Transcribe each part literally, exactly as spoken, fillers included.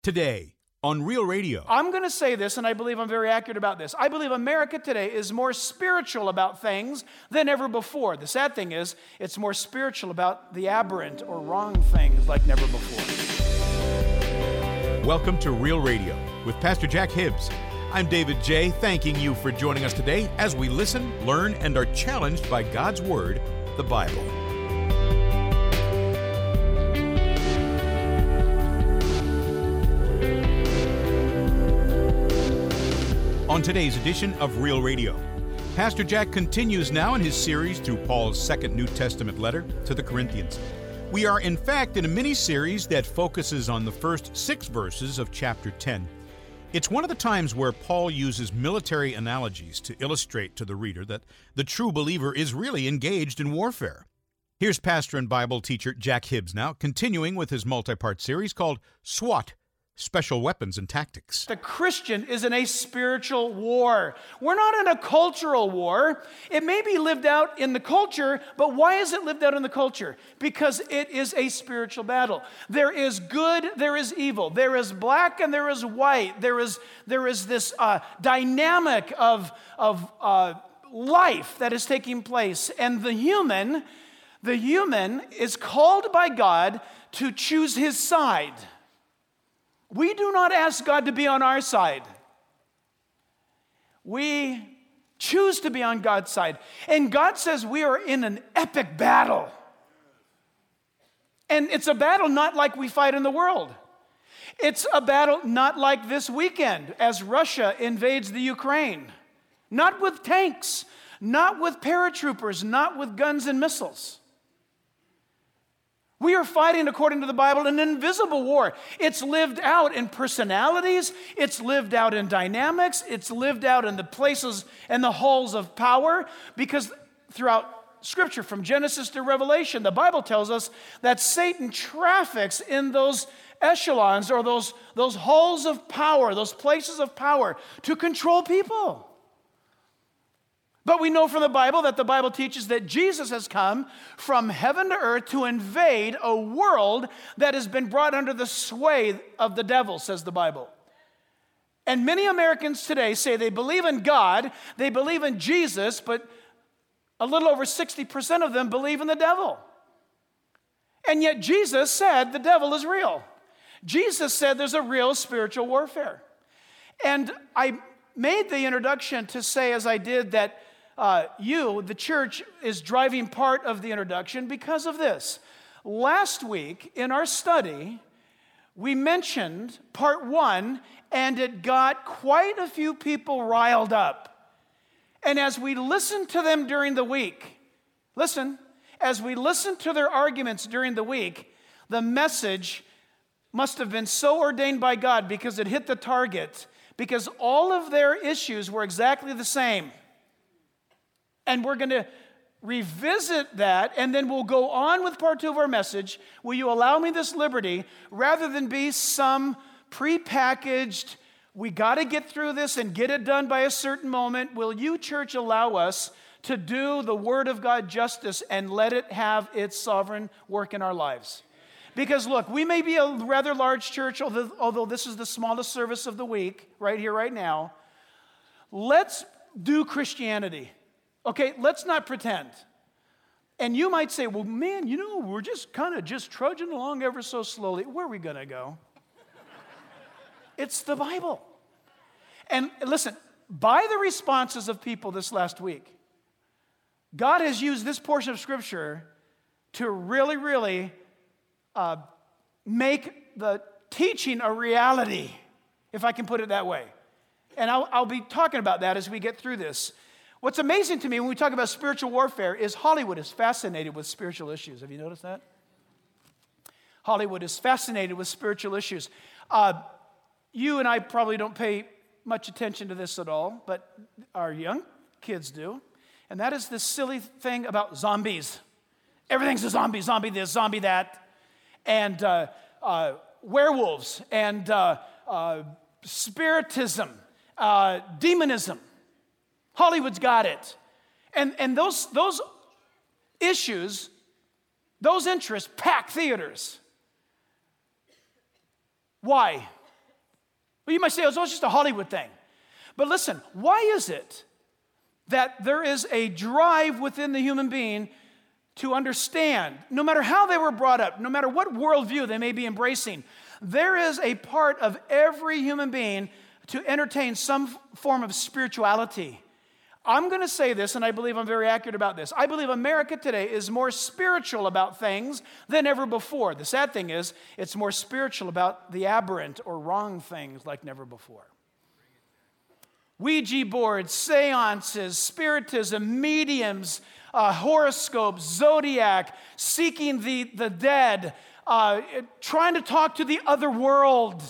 Today on Real Radio. I'm going to say this, and I believe I'm very accurate about this. I believe America today is more spiritual about things than ever before. The sad thing is, it's more spiritual about the aberrant or wrong things like never before. Welcome to Real Radio with Pastor Jack Hibbs. I'm David J., thanking you for joining us today as we listen, learn, and are challenged by God's Word, the Bible. On today's edition of Real Radio, Pastor Jack continues now in his series through Paul's second New Testament letter to the Corinthians. We are, in fact, in a mini-series that focuses on the first six verses of chapter ten. It's one of the times where Paul uses military analogies to illustrate to the reader that the true believer is really engaged in warfare. Here's pastor and Bible teacher Jack Hibbs now, continuing with his multi-part series called SWAT, Special Weapons and Tactics. The Christian is in a spiritual war. We're not in a cultural war. It may be lived out in the culture, but why is it lived out in the culture? Because it is a spiritual battle. There is good, there is evil. There is black and there is white. There is, there is this uh, dynamic of, of uh, life that is taking place. And the human, the human is called by God to choose his side. We do not ask God to be on our side. We choose to be on God's side. And God says we are in an epic battle. And it's a battle not like we fight in the world. It's a battle not like this weekend as Russia invades the Ukraine. Not with tanks, not with paratroopers, not with guns and missiles. We are fighting, according to the Bible, an invisible war. It's lived out in personalities. It's lived out in dynamics. It's lived out in the places and the halls of power. Because throughout Scripture, from Genesis to Revelation, the Bible tells us that Satan traffics in those echelons or those, those halls of power, those places of power, to control people. But we know from the Bible that the Bible teaches that Jesus has come from heaven to earth to invade a world that has been brought under the sway of the devil, says the Bible. And many Americans today say they believe in God, they believe in Jesus, but a little over sixty percent of them believe in the devil. And yet Jesus said the devil is real. Jesus said there's a real spiritual warfare. And I made the introduction to say, as I did, that Uh, you, the church, is driving part of the introduction because of this. Last week, in our study, we mentioned part one, and it got quite a few people riled up. And as we listened to them during the week, listen, as we listened to their arguments during the week, the message must have been so ordained by God because it hit the target, because all of their issues were exactly the same. And we're going to revisit that, and then we'll go on with part two of our message. Will you allow me this liberty, rather than be some prepackaged, we got to get through this and get it done by a certain moment, will you, church, allow us to do the Word of God justice and let it have its sovereign work in our lives? Because look, we may be a rather large church, although, although this is the smallest service of the week, right here, right now. Let's do Christianity. Okay, let's not pretend. And you might say, well, man, you know, we're just kind of just trudging along ever so slowly. Where are we going to go? It's the Bible. And listen, by the responses of people this last week, God has used this portion of Scripture to really, really uh, make the teaching a reality, if I can put it that way. And I'll, I'll be talking about that as we get through this. What's amazing to me when we talk about spiritual warfare is Hollywood is fascinated with spiritual issues. Have you noticed that? Hollywood is fascinated with spiritual issues. Uh, you and I probably don't pay much attention to this at all, but our young kids do. And that is this silly thing about zombies. Everything's a zombie, zombie this, zombie that. And uh, uh, werewolves and uh, uh, spiritism, uh, demonism. Hollywood's got it. And, and those, those issues, those interests pack theaters. Why? Well, you might say, oh, it's just a Hollywood thing. But listen, why is it that there is a drive within the human being to understand, no matter how they were brought up, no matter what worldview they may be embracing, there is a part of every human being to entertain some form of spirituality. I'm going to say this, and I believe I'm very accurate about this. I believe America today is more spiritual about things than ever before. The sad thing is, it's more spiritual about the aberrant or wrong things like never before. Ouija boards, seances, spiritism, mediums, uh, horoscopes, zodiac, seeking the, the dead, uh, trying to talk to the other world.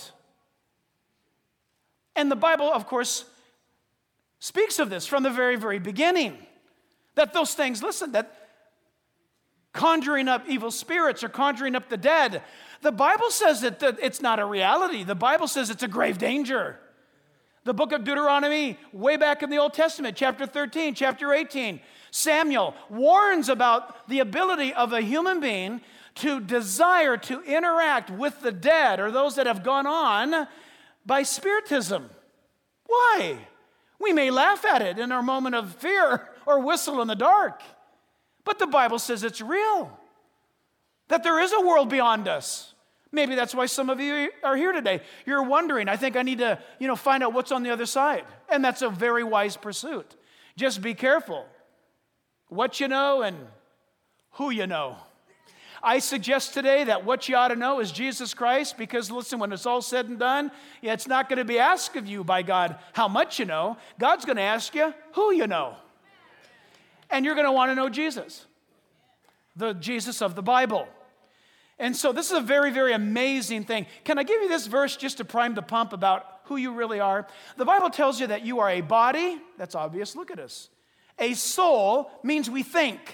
And the Bible, of course, speaks of this from the very, very beginning. That those things, listen, that conjuring up evil spirits or conjuring up the dead, the Bible says that, that it's not a reality. The Bible says it's a grave danger. The book of Deuteronomy, way back in the Old Testament, chapter thirteen, chapter eighteen, Samuel warns about the ability of a human being to desire to interact with the dead or those that have gone on by spiritism. Why? We may laugh at it in our moment of fear or whistle in the dark, but the Bible says it's real, that there is a world beyond us. Maybe that's why some of you are here today. You're wondering, I think I need to, you know, find out what's on the other side. And that's a very wise pursuit. Just be careful what you know and who you know. I suggest today that what you ought to know is Jesus Christ, because listen, when it's all said and done, yeah, it's not going to be asked of you by God how much you know. God's going to ask you who you know. And you're going to want to know Jesus, the Jesus of the Bible. And so this is a very, very amazing thing. Can I give you this verse just to prime the pump about who you really are? The Bible tells you that you are a body. That's obvious. Look at us. A soul means we think.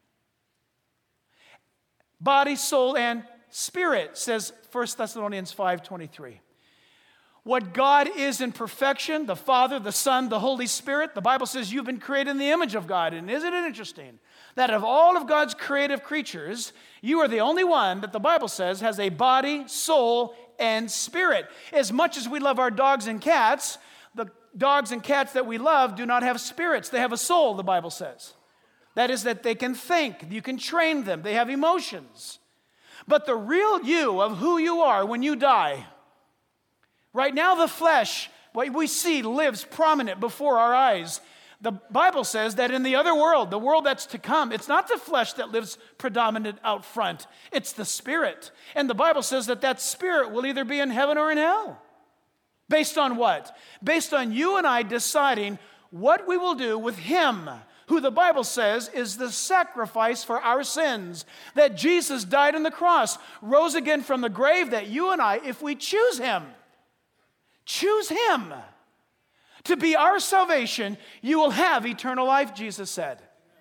Body, soul, and spirit, says First Thessalonians five twenty-three. What God is in perfection, the Father, the Son, the Holy Spirit, the Bible says you've been created in the image of God. And isn't it interesting that of all of God's creative creatures, you are the only one that the Bible says has a body, soul, and spirit. As much as we love our dogs and cats, the dogs and cats that we love do not have spirits. They have a soul, the Bible says. That is, that they can think. You can train them. They have emotions. But the real you of who you are when you die, right now the flesh, what we see, lives prominent before our eyes. The Bible says that in the other world, the world that's to come, it's not the flesh that lives predominant out front. It's the spirit. And the Bible says that that spirit will either be in heaven or in hell. Based on what? Based on you and I deciding what we will do with him, who the Bible says is the sacrifice for our sins, that Jesus died on the cross, rose again from the grave, that you and I, if we choose him, choose him to be our salvation, you will have eternal life, Jesus said.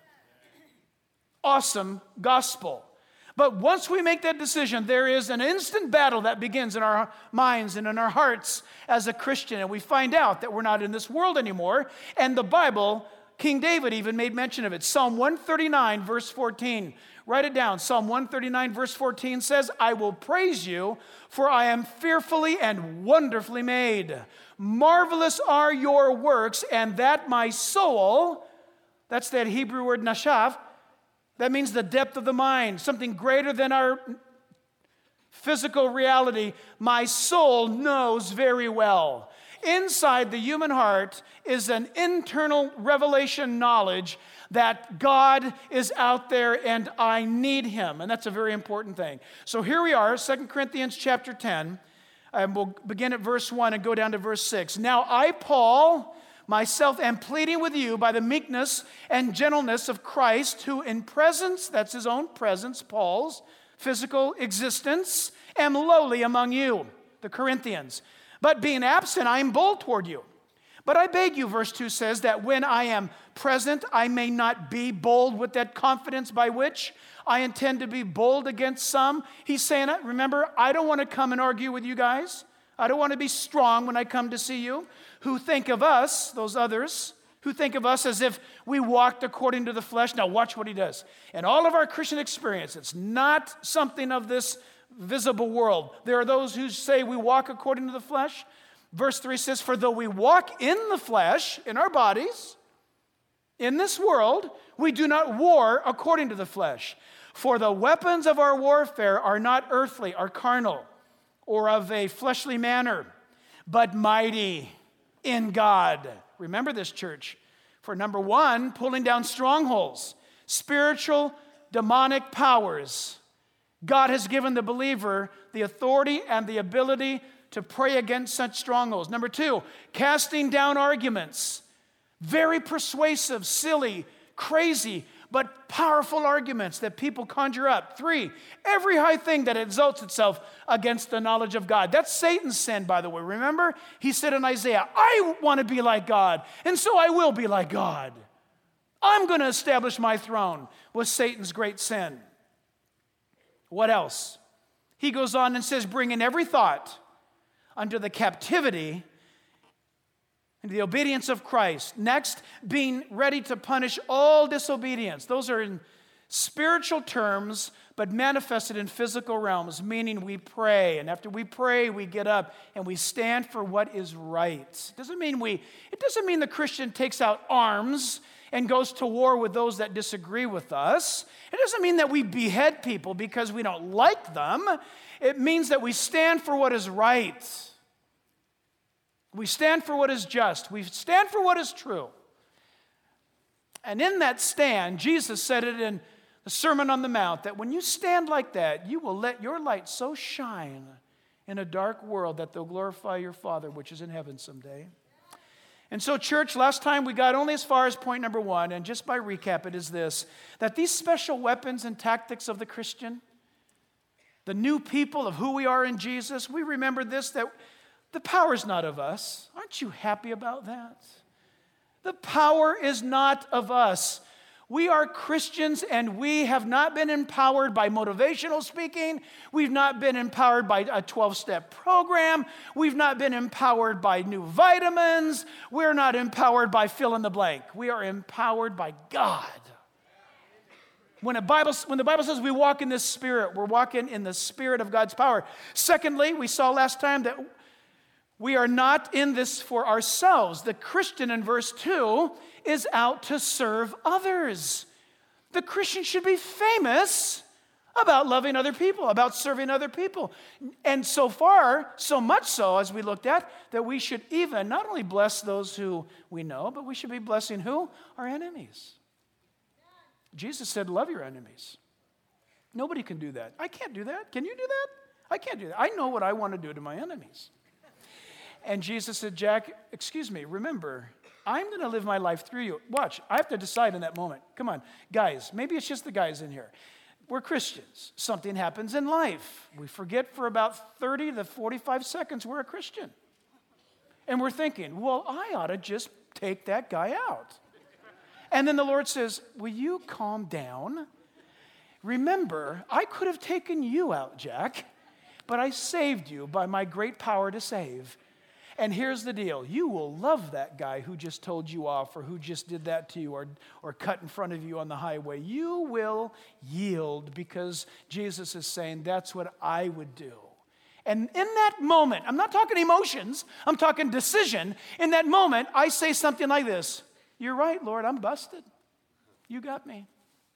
Awesome gospel. But once we make that decision, there is an instant battle that begins in our minds and in our hearts as a Christian, and we find out that we're not in this world anymore, and the Bible, King David even made mention of it. Psalm one thirty-nine, verse fourteen. Write it down. Psalm one thirty-nine, verse fourteen says, I will praise you, for I am fearfully and wonderfully made. Marvelous are your works, and that my soul, that's that Hebrew word nashaf, that means the depth of the mind, something greater than our physical reality, my soul knows very well. Inside the human heart is an internal revelation knowledge that God is out there and I need him. And that's a very important thing. So here we are, Second Corinthians chapter ten. And we'll begin at verse one and go down to verse six. Now I, Paul, myself am pleading with you by the meekness and gentleness of Christ, who in presence, that's his own presence, Paul's physical existence, am lowly among you, the Corinthians. But being absent, I am bold toward you. But I beg you, verse two says, that when I am present, I may not be bold with that confidence by which I intend to be bold against some. He's saying, remember, I don't want to come and argue with you guys. I don't want to be strong when I come to see you, who think of us, those others, who think of us as if we walked according to the flesh. Now watch what he does. In all of our Christian experience, it's not something of this visible world. There are those who say we walk according to the flesh. Verse three says, for though we walk in the flesh, in our bodies, in this world, we do not war according to the flesh. For the weapons of our warfare are not earthly, are carnal, or of a fleshly manner, but mighty in God. Remember this, church. For number one, pulling down strongholds, spiritual, demonic powers. God has given the believer the authority and the ability to pray against such strongholds. Number two, casting down arguments. Very persuasive, silly, crazy, but powerful arguments that people conjure up. Three, every high thing that exalts itself against the knowledge of God. That's Satan's sin, by the way. Remember? He said in Isaiah, I want to be like God, and so I will be like God. I'm going to establish my throne, was Satan's great sin. What else? He goes on and says, bringing every thought under the captivity and the obedience of Christ. Next, being ready to punish all disobedience. Those are in spiritual terms, but manifested in physical realms, meaning we pray. And after we pray, we get up and we stand for what is right. It doesn't mean we, it doesn't mean the Christian takes out arms and goes to war with those that disagree with us. It doesn't mean that we behead people because we don't like them. It means that we stand for what is right. We stand for what is just. We stand for what is true. And in that stand, Jesus said it in the Sermon on the Mount, that when you stand like that, you will let your light so shine in a dark world that they'll glorify your Father, which is in heaven someday. And so, church, last time we got only as far as point number one, and just by recap, it is this, that these special weapons and tactics of the Christian, the new people of who we are in Jesus, we remember this, that the power is not of us. Aren't you happy about that? The power is not of us. We are Christians, and we have not been empowered by motivational speaking. We've not been empowered by a twelve-step program. We've not been empowered by new vitamins. We're not empowered by fill in the blank. We are empowered by God. When, a Bible, when the Bible says we walk in this spirit, we're walking in the spirit of God's power. Secondly, we saw last time that we are not in this for ourselves. The Christian in verse two is out to serve others. The Christian should be famous about loving other people, about serving other people. And so far, so much so, as we looked at, that we should even not only bless those who we know, but we should be blessing who? Our enemies. Jesus said, love your enemies. Nobody can do that. I can't do that. Can you do that? I can't do that. I know what I want to do to my enemies. And Jesus said, Jack, excuse me, remember, I'm going to live my life through you. Watch, I have to decide in that moment. Come on, guys, maybe it's just the guys in here. We're Christians. Something happens in life. We forget for about thirty to forty-five seconds we're a Christian. And we're thinking, well, I ought to just take that guy out. And then the Lord says, will you calm down? Remember, I could have taken you out, Jack, but I saved you by my great power to save. And here's the deal. You will love that guy who just told you off or who just did that to you or, or cut in front of you on the highway. You will yield because Jesus is saying that's what I would do. And in that moment, I'm not talking emotions, I'm talking decision. In that moment, I say something like this. You're right, Lord, I'm busted. You got me.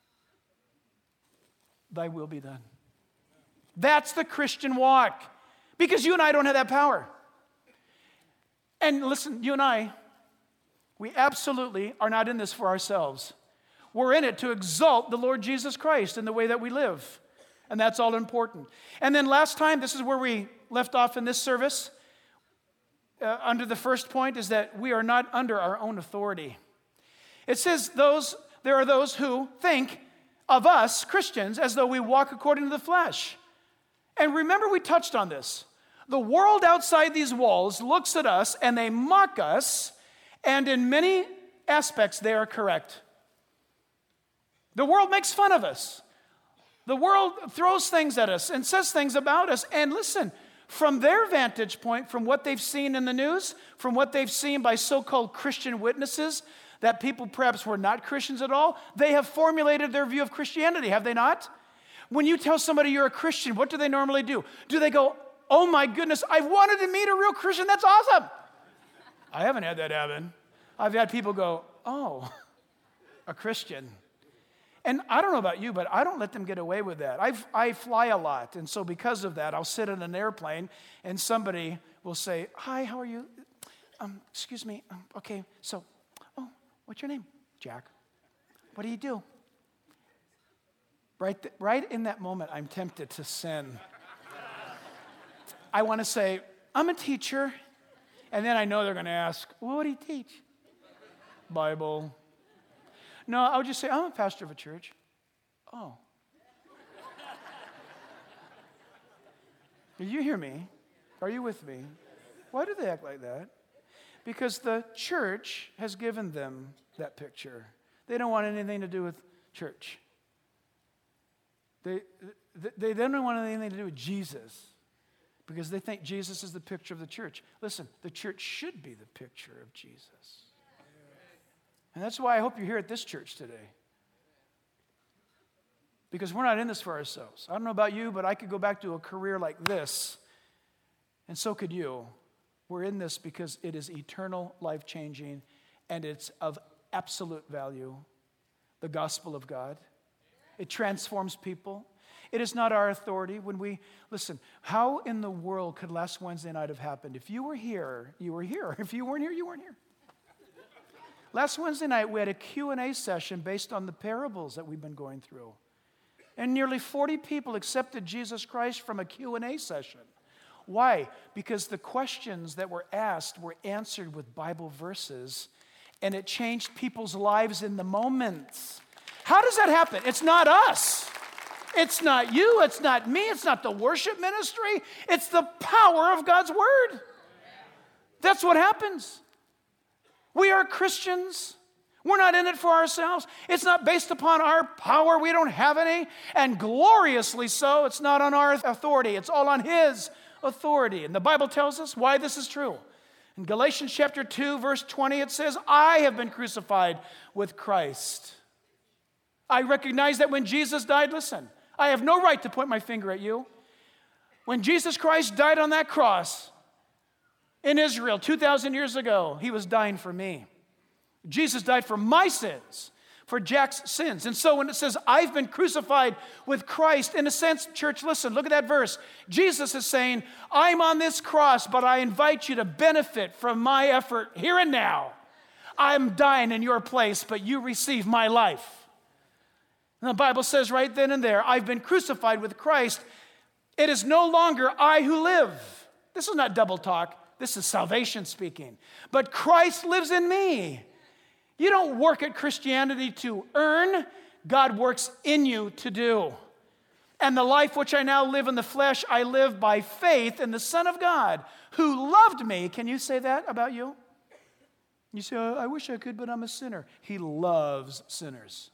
Thy will be done. That's the Christian walk. Because you and I don't have that power. And listen, you and I, we absolutely are not in this for ourselves. We're in it to exalt the Lord Jesus Christ in the way that we live. And that's all important. And then last time, this is where we left off in this service. Uh, under the first point is that we are not under our own authority. It says those there are those who think of us, Christians, as though we walk according to the flesh. And remember, we touched on this. The world outside these walls looks at us and they mock us, and in many aspects they are correct. The world makes fun of us. The world throws things at us and says things about us. And listen, from their vantage point, from what they've seen in the news, from what they've seen by so-called Christian witnesses, that people perhaps were not Christians at all, they have formulated their view of Christianity, have they not? When you tell somebody you're a Christian, what do they normally do? Do they go, oh my goodness, I've wanted to meet a real Christian. That's awesome. I haven't had that happen. I've had people go, oh, a Christian. And I don't know about you, but I don't let them get away with that. I I fly a lot, and so because of that, I'll sit in an airplane, and somebody will say, hi, how are you? Um, excuse me. Um, okay, so, oh, what's your name? Jack. What do you do? Right, th- right in that moment, I'm tempted to sin. I want to say, I'm a teacher. And then I know they're going to ask, well, what do you teach? Bible. No, I would just say, I'm a pastor of a church. Oh. Do you hear me? Are you with me? Why do they act like that? Because the church has given them that picture. They don't want anything to do with church. They, they, they don't want anything to do with Jesus because they think Jesus is the picture of the church. Listen, the church should be the picture of Jesus. And that's why I hope you're here at this church today. Because we're not in this for ourselves. I don't know about you, but I could go back to a career like this, and so could you. We're in this because it is eternal, life-changing, and it's of absolute value. The gospel of God. It transforms people. It is not our authority. When we, listen, how in the world could last Wednesday night have happened? If you were here, you were here. If you weren't here, you weren't here. Last Wednesday night, we had a Q and A session based on the parables that we've been going through. And nearly forty people accepted Jesus Christ from a Q and A session. Why? Because the questions that were asked were answered with Bible verses, and it changed people's lives in the moment. How does that happen? It's not us. It's not you. It's not me. It's not the worship ministry. It's the power of God's word. That's what happens. We are Christians. We're not in it for ourselves. It's not based upon our power. We don't have any. And gloriously so, it's not on our authority. It's all on His authority. And the Bible tells us why this is true. In Galatians chapter two, verse twenty, it says, I have been crucified with Christ. I recognize that when Jesus died, listen, I have no right to point my finger at you. When Jesus Christ died on that cross in Israel two thousand years ago, He was dying for me. Jesus died for my sins, for Jack's sins. And so when it says, I've been crucified with Christ, in a sense, church, listen, look at that verse. Jesus is saying, I'm on this cross, but I invite you to benefit from my effort here and now. I'm dying in your place, but you receive my life. And the Bible says right then and there, I've been crucified with Christ. It is no longer I who live. This is not double talk. This is salvation speaking. But Christ lives in me. You don't work at Christianity to earn. God works in you to do. And the life which I now live in the flesh, I live by faith in the Son of God, who loved me. Can you say that about you? You say, oh, I wish I could, but I'm a sinner. He loves sinners.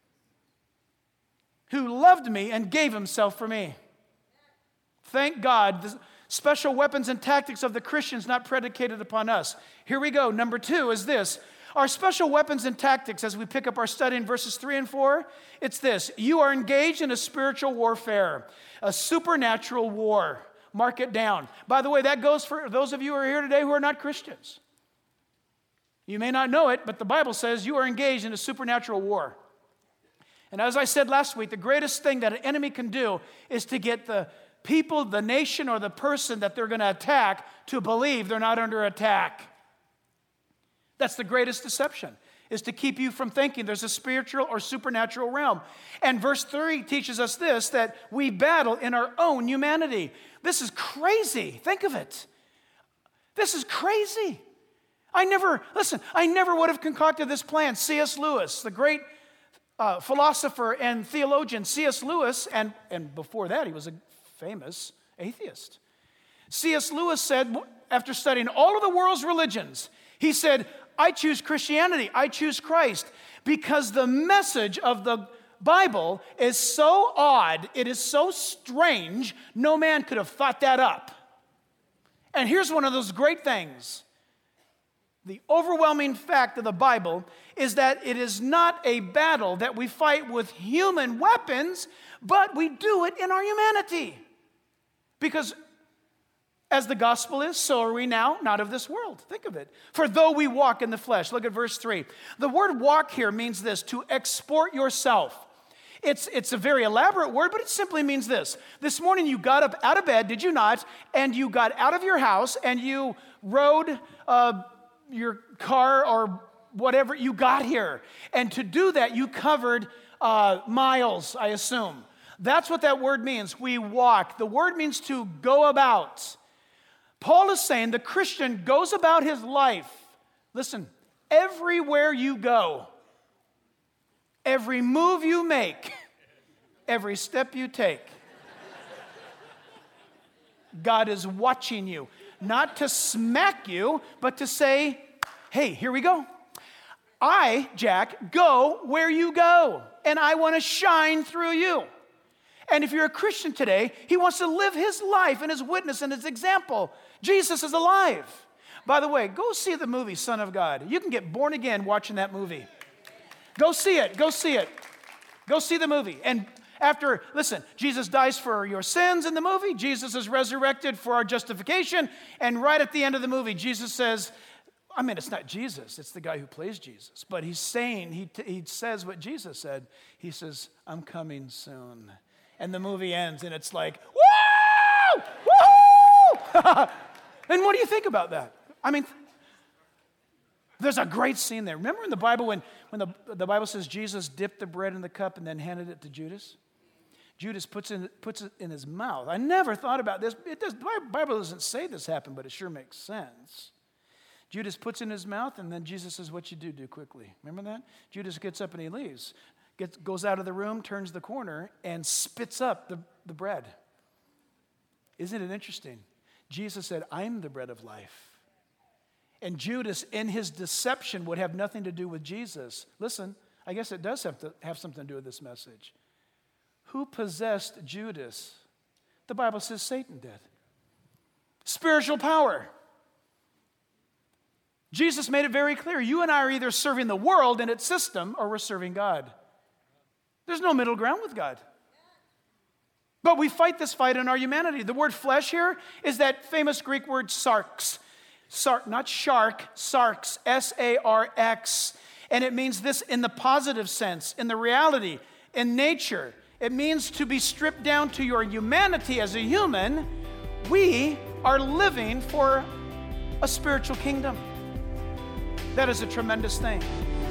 Who loved me and gave Himself for me. Thank God. The special weapons and tactics of the Christians not predicated upon us. Here we go. Number two is this. Our special weapons and tactics, as we pick up our study in verses three and four, it's this. You are engaged in a spiritual warfare, a supernatural war. Mark it down. By the way, that goes for those of you who are here today who are not Christians. You may not know it, but the Bible says you are engaged in a supernatural war. And as I said last week, the greatest thing that an enemy can do is to get the people, the nation, or the person that they're going to attack to believe they're not under attack. That's the greatest deception, is to keep you from thinking there's a spiritual or supernatural realm. And verse three teaches us this, that we battle in our own humanity. This is crazy. Think of it. This is crazy. I never, listen, I never would have concocted this plan. C S Lewis, the great uh, philosopher and theologian, C S Lewis, and, and before that he was a famous atheist. C S Lewis said, after studying all of the world's religions, he said, I choose Christianity, I choose Christ, because the message of the Bible is so odd, it is so strange, no man could have thought that up. And here's one of those great things. The overwhelming fact of the Bible is that it is not a battle that we fight with human weapons, but we do it in our humanity. Because As the gospel is, so are we now, not of this world. Think of it. For though we walk in the flesh, look at verse three. The word walk here means this, to export yourself. It's, it's a very elaborate word, but it simply means this. This morning you got up out of bed, did you not? And you got out of your house and you rode uh, your car or whatever, you got here. And to do that, you covered uh, miles, I assume. That's what that word means. We walk. The word means to go about. Paul is saying the Christian goes about his life. Listen, everywhere you go, every move you make, every step you take, God is watching you. Not to smack you, but to say, hey, here we go. I, Jack, go where you go, and I want to shine through you. And if you're a Christian today, he wants to live his life and his witness and his example. Jesus is alive. By the way, go see the movie Son of God. You can get born again watching that movie. Go see it. Go see it. Go see the movie. And after, listen, Jesus dies for your sins in the movie. Jesus is resurrected for our justification. And right at the end of the movie, Jesus says, I mean, it's not Jesus. It's the guy who plays Jesus. But he's saying, he, he says what Jesus said. He says, I'm coming soon. And the movie ends, and it's like, woo! Woo! And what do you think about that? I mean, there's a great scene there. Remember in the Bible when, when the, the Bible says Jesus dipped the bread in the cup and then handed it to Judas? Judas puts, in, puts it in his mouth. I never thought about this. It does, the Bible doesn't say this happened, but it sure makes sense. Judas puts it in his mouth, and then Jesus says, what you do, do quickly. Remember that? Judas gets up and he leaves. Gets, goes out of the room, turns the corner, and spits up the, the bread. Isn't it interesting? Jesus said, I'm the bread of life. And Judas, in his deception, would have nothing to do with Jesus. Listen, I guess it does have to have something to do with this message. Who possessed Judas? The Bible says Satan did. Spiritual power. Jesus made it very clear. You and I are either serving the world and its system, or we're serving God. There's no middle ground with God. But we fight this fight in our humanity. The word flesh here is that famous Greek word sarx. Sark, not shark, sarx, S A R X. And it means this in the positive sense, in the reality, in nature. It means to be stripped down to your humanity as a human. We are living for a spiritual kingdom. That is a tremendous thing.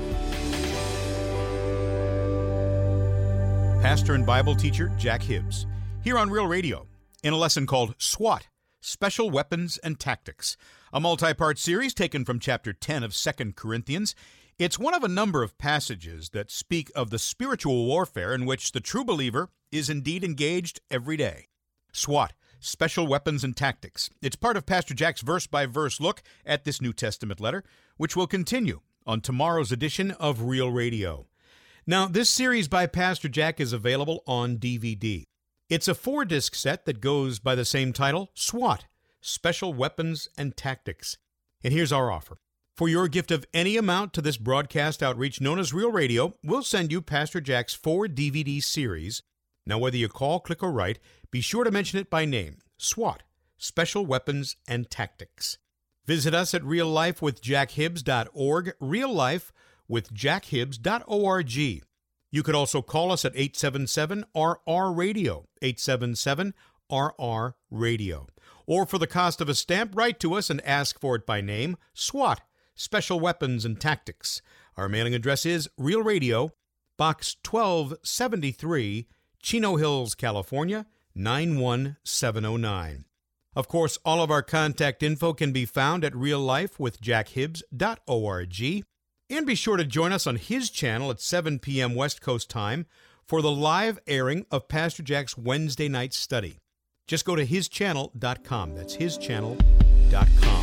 Pastor and Bible teacher Jack Hibbs, here on Real Radio, in a lesson called SWAT, Special Weapons and Tactics, a multi-part series taken from chapter ten of Second Corinthians. It's one of a number of passages that speak of the spiritual warfare in which the true believer is indeed engaged every day. SWAT, Special Weapons and Tactics. It's part of Pastor Jack's verse-by-verse look at this New Testament letter, which will continue on tomorrow's edition of Real Radio. Now, this series by Pastor Jack is available on D V D. It's a four-disc set that goes by the same title, SWAT, Special Weapons and Tactics. And here's our offer. For your gift of any amount to this broadcast outreach known as Real Radio, we'll send you Pastor Jack's four D V D series. Now, whether you call, click, or write, be sure to mention it by name, SWAT, Special Weapons and Tactics. Visit us at real life with jack hibbs dot org, real life with jack hibbs dot org. You could also call us at eight seven seven R R radio, eight seven seven R R radio. Or for the cost of a stamp, write to us and ask for it by name, SWAT, Special Weapons and Tactics. Our mailing address is Real Radio, Box twelve seventy-three, Chino Hills, California, nine one seven oh nine. Of course, all of our contact info can be found at real life with jack hibbs dot org. And be sure to join us on his channel at seven p.m. West Coast time for the live airing of Pastor Jack's Wednesday night study. Just go to his channel dot com. That's his channel dot com.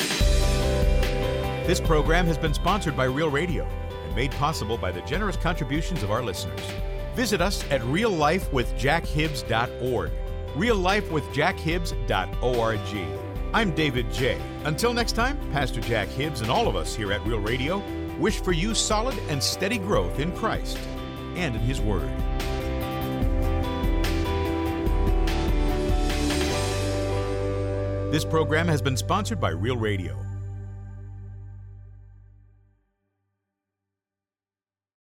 This program has been sponsored by Real Radio and made possible by the generous contributions of our listeners. Visit us at real life with jack hibbs dot org, real life with jack hibbs dot org. I'm David J. Until next time, Pastor Jack Hibbs and all of us here at Real Radio wish for you solid and steady growth in Christ and in His Word. This program has been sponsored by Real Radio.